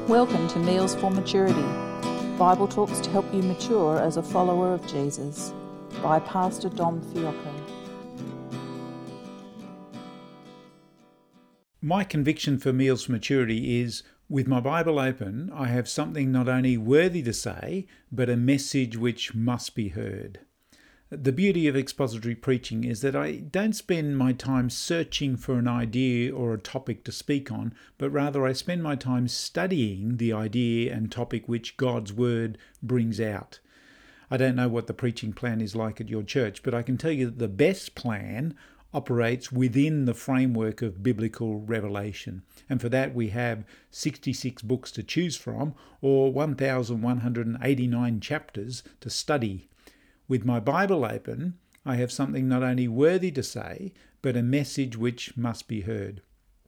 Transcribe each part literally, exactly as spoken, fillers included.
Welcome to Meals for Maturity, Bible talks to help you mature as a follower of Jesus, by Pastor Dom Fiocco. My conviction for Meals for Maturity is, with my Bible open, I have something not only worthy to say, but a message which must be heard. The beauty of expository preaching is that I don't spend my time searching for an idea or a topic to speak on, but rather I spend my time studying the idea and topic which God's Word brings out. I don't know what the preaching plan is like at your church, but I can tell you that the best plan operates within the framework of biblical revelation. And for that we have sixty-six books to choose from, or one thousand one hundred eighty-nine chapters to study. With my Bible open, I have something not only worthy to say, but a message which must be heard.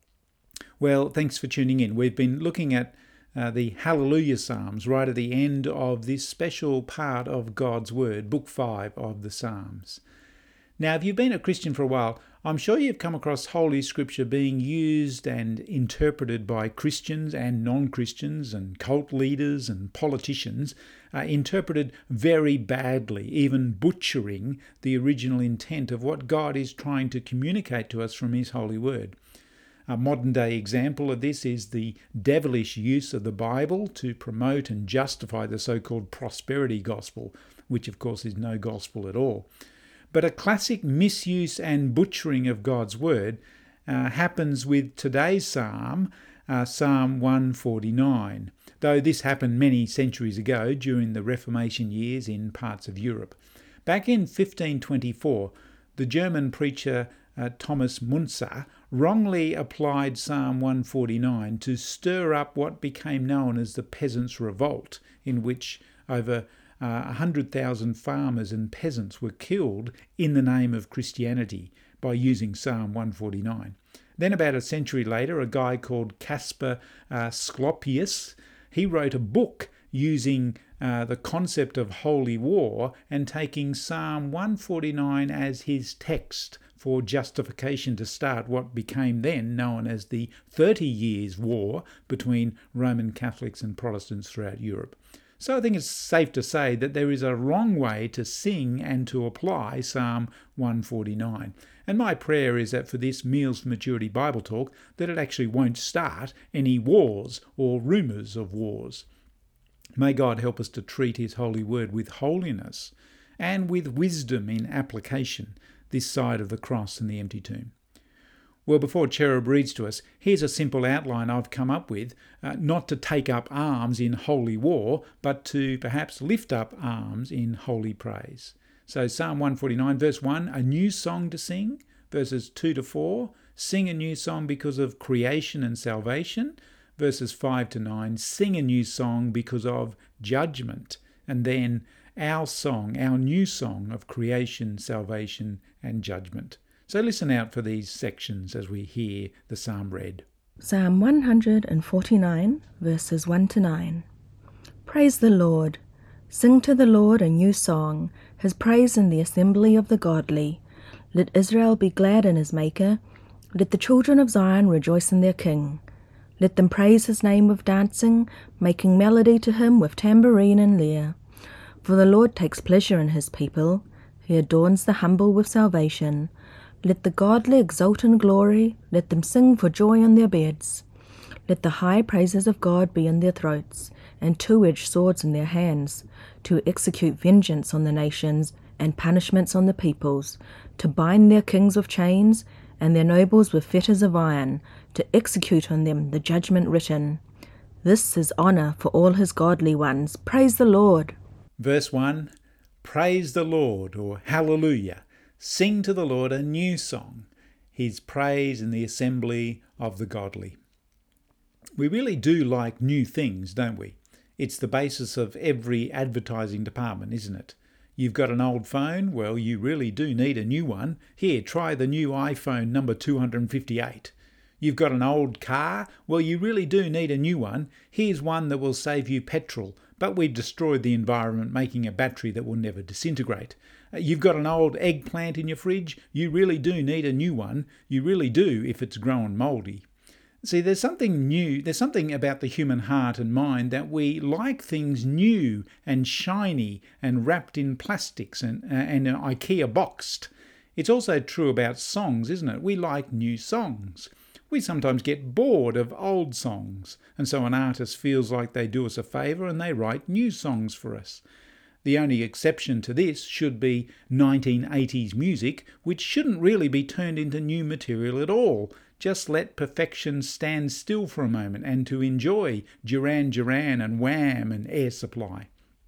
Well, thanks for tuning in. We've been looking at uh, the Hallelujah Psalms right at the end of this special part of God's Word, Book five of the Psalms. Now, if you've been a Christian for a while, I'm sure you've come across Holy Scripture being used and interpreted by Christians and non-Christians and cult leaders and politicians, uh, interpreted very badly, even butchering the original intent of what God is trying to communicate to us from His Holy Word. A modern-day example of this is the devilish use of the Bible to promote and justify the so-called prosperity gospel, which of course is no gospel at all. But a classic misuse and butchering of God's Word uh, happens with today's psalm, uh, Psalm one forty-nine, though this happened many centuries ago during the Reformation years in parts of Europe. Back in fifteen twenty-four, the German preacher uh, Thomas Müntzer wrongly applied Psalm one forty-nine to stir up what became known as the Peasants' Revolt, in which over Uh, one hundred thousand farmers and peasants were killed in the name of Christianity by using Psalm one forty-nine. Then about a century later, a guy called Caspar uh, Scopius, he wrote a book using uh, the concept of holy war and taking Psalm one forty-nine as his text for justification to start what became then known as the Thirty Years' War between Roman Catholics and Protestants throughout Europe. So I think it's safe to say that there is a wrong way to sing and to apply Psalm one forty-nine. And my prayer is that for this Meals for Maturity Bible talk, that it actually won't start any wars or rumours of wars. May God help us to treat His holy word with holiness and with wisdom in application this side of the cross and the empty tomb. Well, before Cherub reads to us, here's a simple outline I've come up with, uh, not to take up arms in holy war, but to perhaps lift up arms in holy praise. So Psalm one forty-nine, verse one, a new song to sing. Verses two to four, sing a new song because of creation and salvation. Verses five to nine, sing a new song because of judgment. And then our song, our new song of creation, salvation and judgment. So listen out for these sections as we hear the psalm read. Psalm one forty-nine, verses one to nine. Praise the Lord. Sing to the Lord a new song, His praise in the assembly of the godly. Let Israel be glad in his Maker. Let the children of Zion rejoice in their King. Let them praise His name with dancing, making melody to Him with tambourine and lyre. For the Lord takes pleasure in His people. He adorns the humble with salvation. Let the godly exult in glory, let them sing for joy on their beds. Let the high praises of God be in their throats, and two-edged swords in their hands, to execute vengeance on the nations, and punishments on the peoples, to bind their kings with chains, and their nobles with fetters of iron, to execute on them the judgment written. This is honour for all His godly ones. Praise the Lord. Verse one, praise the Lord, or hallelujah. Sing to the Lord a new song, His praise in the assembly of the godly. We really do like new things, don't we? It's the basis of every advertising department, isn't it? You've got an old phone? Well, you really do need a new one. Here, try the new iPhone number two hundred fifty-eight. You've got an old car? Well, you really do need a new one. Here's one that will save you petrol, but we've destroyed the environment making a battery that will never disintegrate. You've got an old eggplant in your fridge? You really do need a new one. You really do if it's grown mouldy. See, there's something new, there's something about the human heart and mind that we like things new and shiny and wrapped in plastics and, and IKEA boxed. It's also true about songs, isn't it? We like new songs. We sometimes get bored of old songs, and so an artist feels like they do us a favour and they write new songs for us. The only exception to this should be nineteen eighties music, which shouldn't really be turned into new material at all. Just let perfection stand still for a moment and to enjoy Duran Duran and Wham and Air Supply.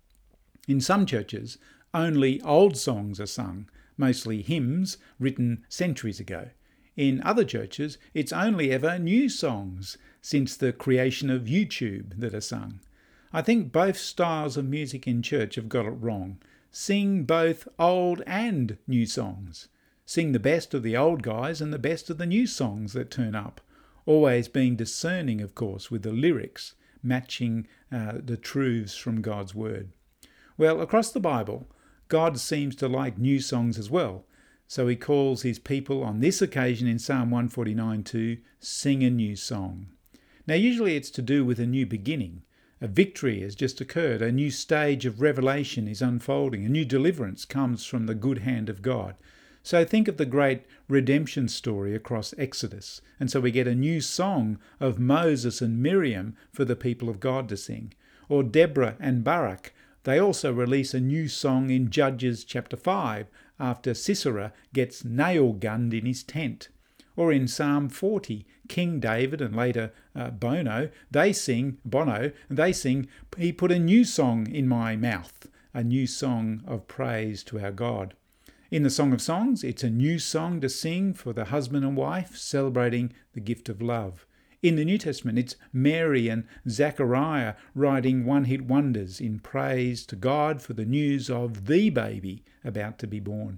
In some churches, only old songs are sung, mostly hymns written centuries ago. In other churches, it's only ever new songs since the creation of YouTube that are sung. I think both styles of music in church have got it wrong. Sing both old and new songs. Sing the best of the old guys and the best of the new songs that turn up. Always being discerning, of course, with the lyrics matching uh, the truths from God's word. Well, across the Bible, God seems to like new songs as well. So he calls his people on this occasion in Psalm one forty-nine to sing a new song. Now, usually it's to do with a new beginning. A victory has just occurred. A new stage of revelation is unfolding. A new deliverance comes from the good hand of God. So think of the great redemption story across Exodus. And so we get a new song of Moses and Miriam for the people of God to sing. Or Deborah and Barak. They also release a new song in Judges chapter five after Sisera gets nail-gunned in his tent. Or in Psalm forty, King David and later uh, Bono, they sing, Bono, they sing, he put a new song in my mouth, a new song of praise to our God. In the Song of Songs, it's a new song to sing for the husband and wife, celebrating the gift of love. In the New Testament, it's Mary and Zechariah writing one-hit wonders in praise to God for the news of the baby about to be born.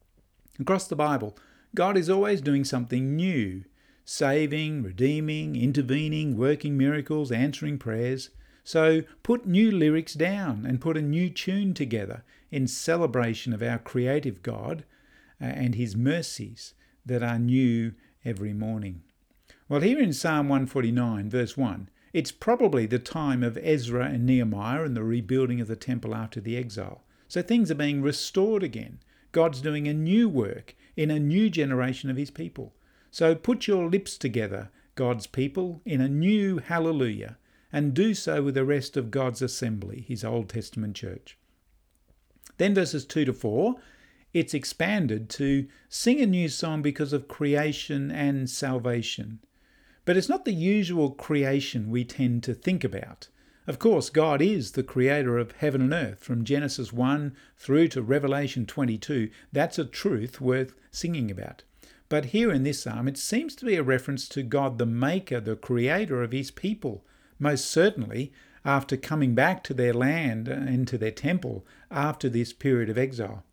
Across the Bible, God is always doing something new, saving, redeeming, intervening, working miracles, answering prayers. So put new lyrics down and put a new tune together in celebration of our creative God and his mercies that are new every morning. Well, here in Psalm one forty-nine, verse one, it's probably the time of Ezra and Nehemiah and the rebuilding of the temple after the exile. So things are being restored again. God's doing a new work in a new generation of his people. So put your lips together, God's people, in a new hallelujah, and do so with the rest of God's assembly, his Old Testament church. Then verses two to four, it's expanded to sing a new song because of creation and salvation. But it's not the usual creation we tend to think about. Of course, God is the creator of heaven and earth, from Genesis one through to Revelation twenty-two. That's a truth worth singing about. But here in this psalm, it seems to be a reference to God the maker, the creator of his people, most certainly after coming back to their land and to their temple after this period of exile.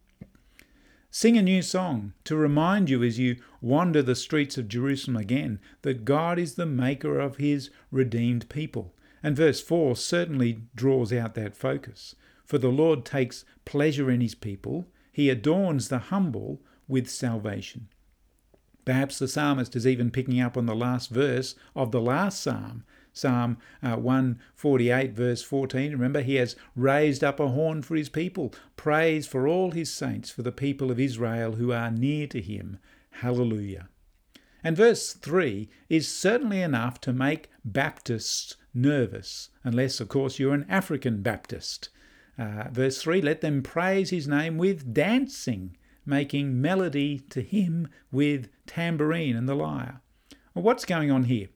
Sing a new song to remind you as you wander the streets of Jerusalem again that God is the maker of his redeemed people. And verse four certainly draws out that focus. For the Lord takes pleasure in his people. He adorns the humble with salvation. Perhaps the psalmist is even picking up on the last verse of the last psalm, Psalm uh, one forty-eight, verse fourteen. Remember, he has raised up a horn for his people. Praise for all his saints, for the people of Israel who are near to him. Hallelujah. And verse three is certainly enough to make Baptists nervous, unless, of course, you're an African Baptist. Uh, verse three, let them praise his name with dancing, making melody to him with tambourine and the lyre. Well, what's going on here?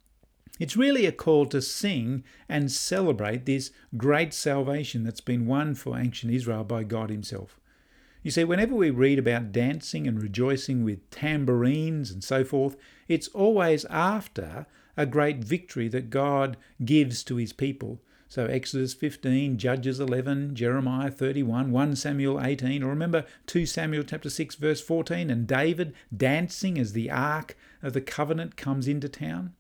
It's really a call to sing and celebrate this great salvation that's been won for ancient Israel by God himself. You see, whenever we read about dancing and rejoicing with tambourines and so forth, it's always after a great victory that God gives to his people. So Exodus fifteen, Judges eleven, Jeremiah thirty-one, First Samuel eighteen, or remember Second Samuel chapter six, verse fourteen, and David dancing as the ark of the covenant comes into town.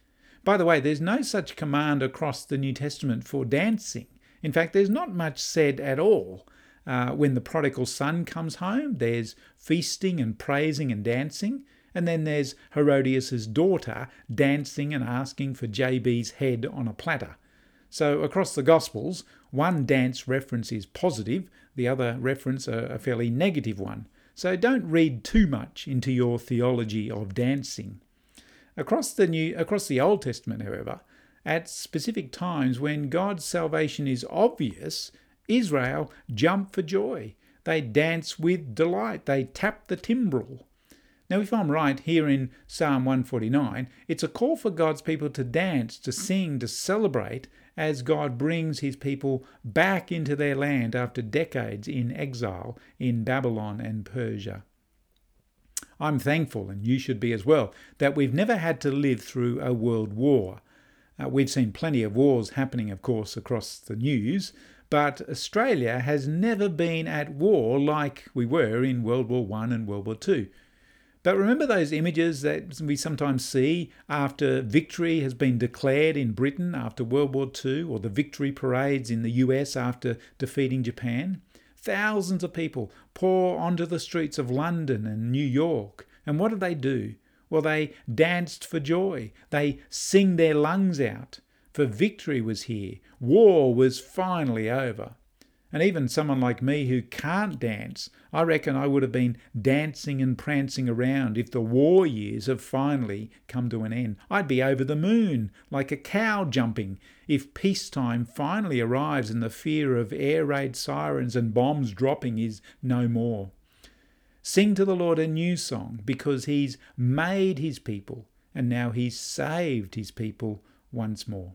By the way, there's no such command across the New Testament for dancing. In fact, there's not much said at all. Uh, when the prodigal son comes home, there's feasting and praising and dancing. And then there's Herodias' daughter dancing and asking for J B's head on a platter. So across the Gospels, one dance reference is positive, the other reference a, a fairly negative one. So don't read too much into your theology of dancing. Across the New, across the Old Testament, however, at specific times when God's salvation is obvious, Israel jump for joy. They dance with delight. They tap the timbrel. Now, if I'm right, here in Psalm one forty-nine, it's a call for God's people to dance, to sing, to celebrate as God brings his people back into their land after decades in exile in Babylon and Persia. I'm thankful, and you should be as well, that we've never had to live through a world war. Uh, we've seen plenty of wars happening, of course, across the news, but Australia has never been at war like we were in World War One and World War Two. But remember those images that we sometimes see after victory has been declared in Britain after World War Two, or the victory parades in the U S after defeating Japan? Thousands of people pour onto the streets of London and New York. And what do they do? Well, they danced for joy. They sing their lungs out. For victory was here. War was finally over. And even someone like me who can't dance, I reckon I would have been dancing and prancing around if the war years have finally come to an end. I'd be over the moon, like a cow jumping, if peacetime finally arrives and the fear of air raid sirens and bombs dropping is no more. Sing to the Lord a new song, because he's made his people, and now he's saved his people once more.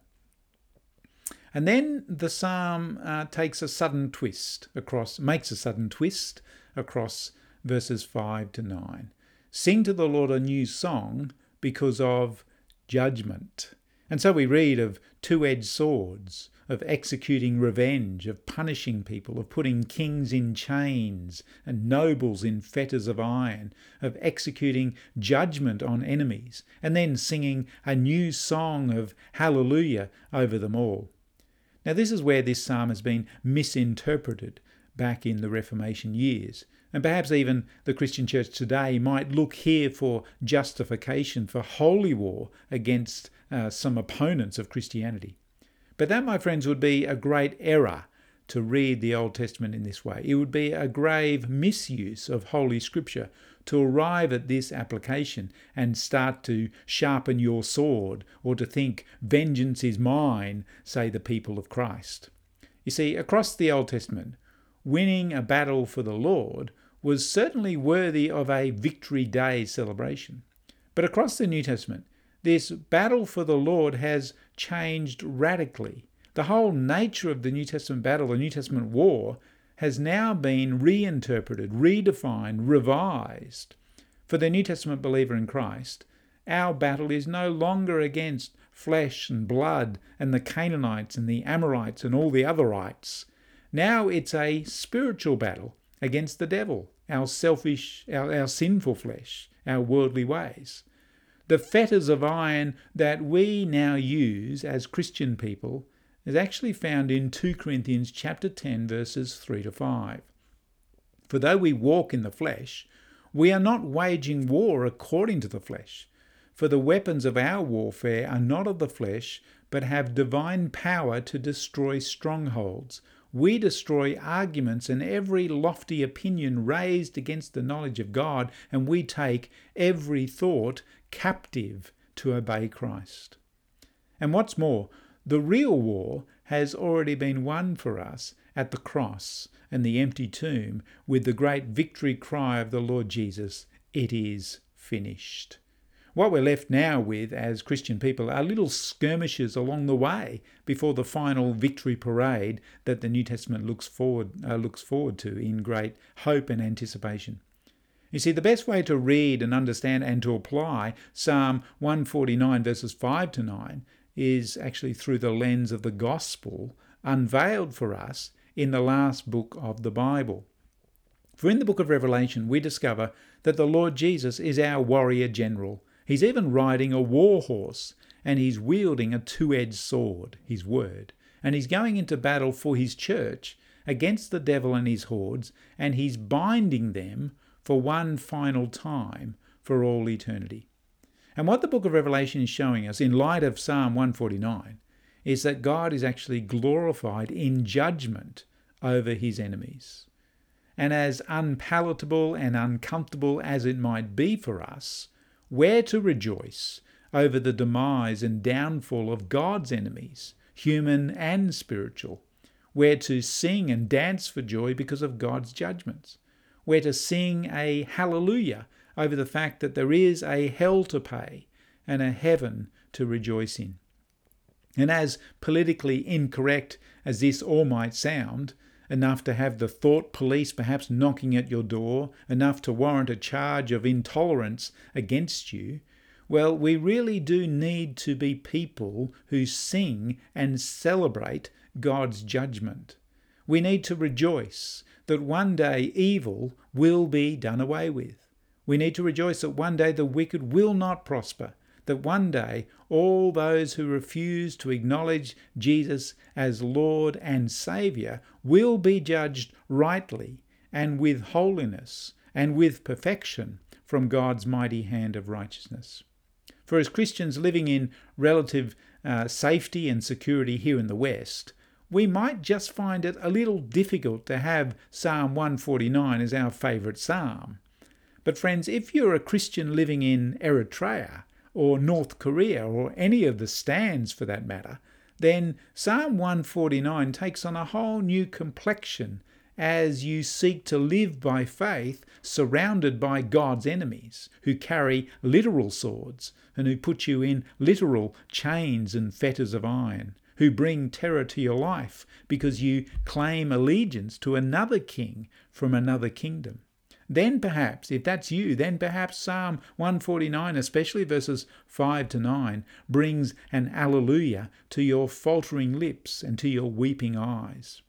And then the psalm uh, takes a sudden twist across, makes a sudden twist across verses five to nine. Sing to the Lord a new song because of judgment. And so we read of two-edged swords, of executing revenge, of punishing people, of putting kings in chains and nobles in fetters of iron, of executing judgment on enemies, and then singing a new song of hallelujah over them all. Now, this is where this psalm has been misinterpreted back in the Reformation years. And perhaps even the Christian church today might look here for justification for holy war against uh, some opponents of Christianity. But that, my friends, would be a great error to read the Old Testament in this way. It would be a grave misuse of Holy Scripture to arrive at this application and start to sharpen your sword, or to think vengeance is mine, say the people of Christ. You see, across the Old Testament, winning a battle for the Lord was certainly worthy of a Victory Day celebration. But across the New Testament, this battle for the Lord has changed radically. The whole nature of the New Testament battle, the New Testament war, has now been reinterpreted, redefined, revised. For the New Testament believer in Christ, our battle is no longer against flesh and blood and the Canaanites and the Amorites and all the otherites. Now it's a spiritual battle against the devil, our selfish, our, our sinful flesh, our worldly ways. The fetters of iron that we now use as Christian people is actually found in Second Corinthians chapter ten, verses three to five. For though we walk in the flesh, we are not waging war according to the flesh. For the weapons of our warfare are not of the flesh, but have divine power to destroy strongholds. We destroy arguments and every lofty opinion raised against the knowledge of God, and we take every thought captive to obey Christ. And what's more, the real war has already been won for us at the cross and the empty tomb with the great victory cry of the Lord Jesus, "It is finished." What we're left now with as Christian people are little skirmishes along the way before the final victory parade that the New Testament looks forward, uh, looks forward to in great hope and anticipation. You see, the best way to read and understand and to apply Psalm one forty-nine verses five to nine is actually through the lens of the gospel unveiled for us in the last book of the Bible. For in the book of Revelation, we discover that the Lord Jesus is our warrior general. He's even riding a war horse, and he's wielding a two-edged sword, his word. And he's going into battle for his church against the devil and his hordes, and he's binding them for one final time for all eternity. And what the book of Revelation is showing us, in light of Psalm one forty-nine, is that God is actually glorified in judgment over his enemies. And as unpalatable and uncomfortable as it might be for us, we're to rejoice over the demise and downfall of God's enemies, human and spiritual. We're to sing and dance for joy because of God's judgments. We're to sing a hallelujah over the fact that there is a hell to pay and a heaven to rejoice in. And as politically incorrect as this all might sound, enough to have the thought police perhaps knocking at your door, enough to warrant a charge of intolerance against you, well, we really do need to be people who sing and celebrate God's judgment. We need to rejoice that one day evil will be done away with. We need to rejoice that one day the wicked will not prosper, that one day all those who refuse to acknowledge Jesus as Lord and Saviour will be judged rightly and with holiness and with perfection from God's mighty hand of righteousness. For as Christians living in relative uh, safety and security here in the West, we might just find it a little difficult to have Psalm one forty-nine as our favourite psalm. But friends, if you're a Christian living in Eritrea or North Korea or any of the stands for that matter, then Psalm one forty-nine takes on a whole new complexion as you seek to live by faith surrounded by God's enemies who carry literal swords and who put you in literal chains and fetters of iron, who bring terror to your life because you claim allegiance to another king from another kingdom. Then perhaps, if that's you, then perhaps Psalm one forty-nine, especially verses five to nine, brings an alleluia to your faltering lips and to your weeping eyes.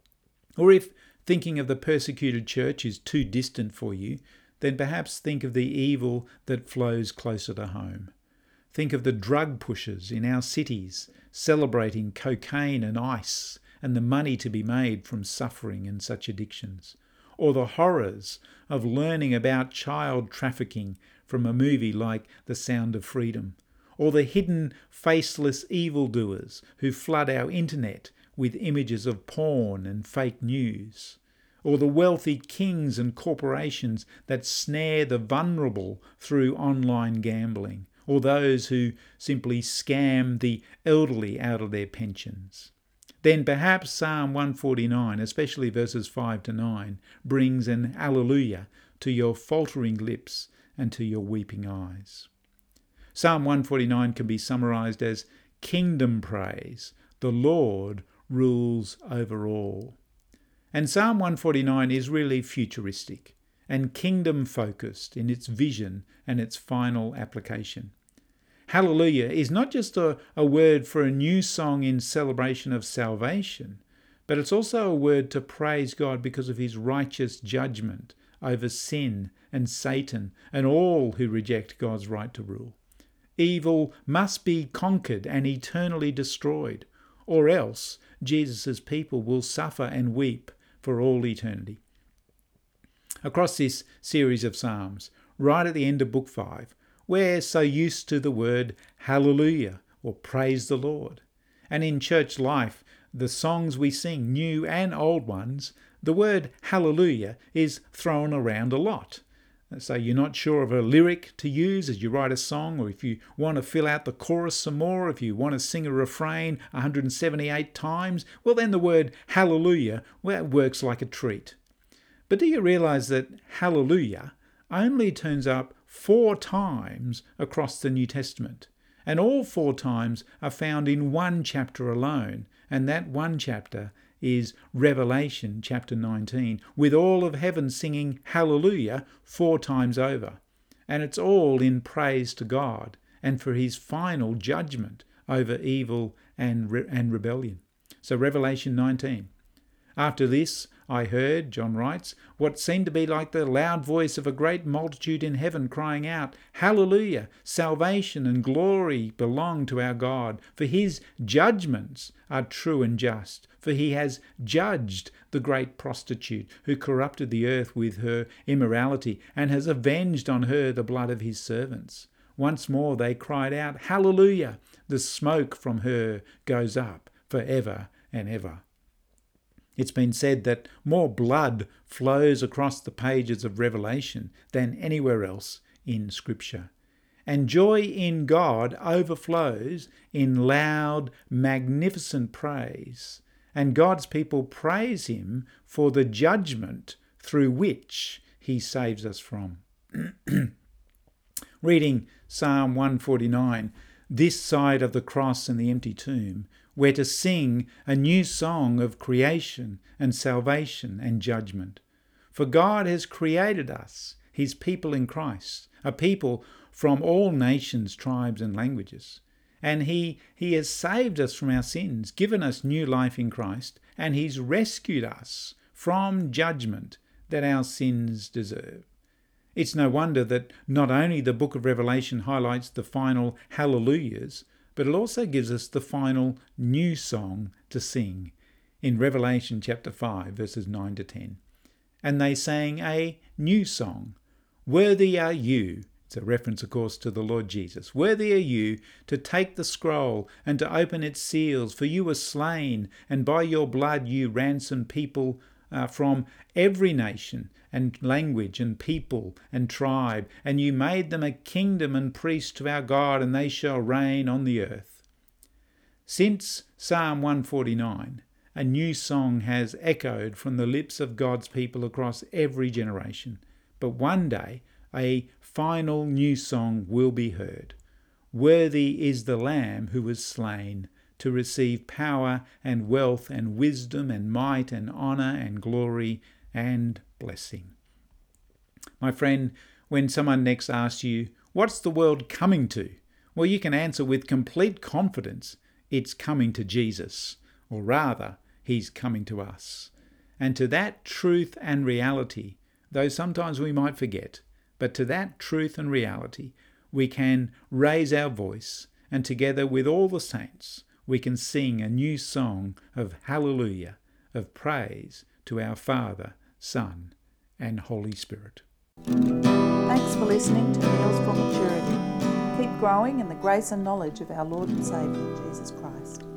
Or if thinking of the persecuted church is too distant for you, then perhaps think of the evil that flows closer to home. Think of the drug pushers in our cities celebrating cocaine and ice and the money to be made from suffering and such addictions. Or the horrors of learning about child trafficking from a movie like The Sound of Freedom. Or the hidden, faceless evildoers who flood our internet with images of porn and fake news. Or the wealthy kings and corporations that snare the vulnerable through online gambling. Or those who simply scam the elderly out of their pensions. Then perhaps Psalm one forty-nine, especially verses five to nine, brings an alleluia to your faltering lips and to your weeping eyes. Psalm one forty-nine can be summarised as kingdom praise. The Lord rules over all. And Psalm one forty-nine is really futuristic and kingdom-focused in its vision and its final application. Hallelujah is not just a, a word for a new song in celebration of salvation, but it's also a word to praise God because of his righteous judgment over sin and Satan and all who reject God's right to rule. Evil must be conquered and eternally destroyed, or else Jesus' people will suffer and weep for all eternity. Across this series of Psalms, right at the end of Book five, we're so used to the word hallelujah or praise the Lord. And in church life, the songs we sing, new and old ones, the word hallelujah is thrown around a lot. So you're not sure of a lyric to use as you write a song, or if you want to fill out the chorus some more, if you want to sing a refrain one hundred seventy-eight times, well then the word hallelujah, well, it works like a treat. But do you realise that hallelujah only turns up four times across the New Testament, and all four times are found in one chapter alone, and that one chapter is Revelation chapter nineteen, with all of heaven singing hallelujah four times over. And it's all in praise to God and for his final judgment over evil and, re- and rebellion. So Revelation nineteen. After this, I heard, John writes, what seemed to be like the loud voice of a great multitude in heaven crying out, Hallelujah! Salvation and glory belong to our God, for his judgments are true and just, for he has judged the great prostitute who corrupted the earth with her immorality and has avenged on her the blood of his servants. Once more they cried out, Hallelujah! The smoke from her goes up for ever and ever. It's been said that more blood flows across the pages of Revelation than anywhere else in Scripture. And joy in God overflows in loud, magnificent praise. And God's people praise him for the judgment through which he saves us from. Reading Psalm one forty-nine, this side of the cross and the empty tomb, we're to sing a new song of creation and salvation and judgment. For God has created us, his people in Christ, a people from all nations, tribes and languages. And he, he has saved us from our sins, given us new life in Christ, and he's rescued us from judgment that our sins deserve. It's no wonder that not only the book of Revelation highlights the final hallelujahs, but it also gives us the final new song to sing in Revelation chapter five, verses nine to ten. And they sang a new song. Worthy are you, it's a reference of course to the Lord Jesus, worthy are you to take the scroll and to open its seals, for you were slain, and by your blood you ransomed people uh, from every nation and language and people and tribe, and you made them a kingdom and priests to our God, and they shall reign on the earth. Since Psalm one forty-nine, a new song has echoed from the lips of God's people across every generation. But one day, a final new song will be heard. Worthy is the Lamb who was slain to receive power and wealth and wisdom and might and honour and glory and blessing. My friend, when someone next asks you, what's the world coming to? Well, you can answer with complete confidence, it's coming to Jesus, or rather, he's coming to us. And to that truth and reality, though sometimes we might forget, but to that truth and reality, we can raise our voice, and together with all the saints, we can sing a new song of hallelujah, of praise to our Father, Son, and Holy Spirit. Thanks for listening to Meals for Maturity. Keep growing in the grace and knowledge of our Lord and Saviour, Jesus Christ.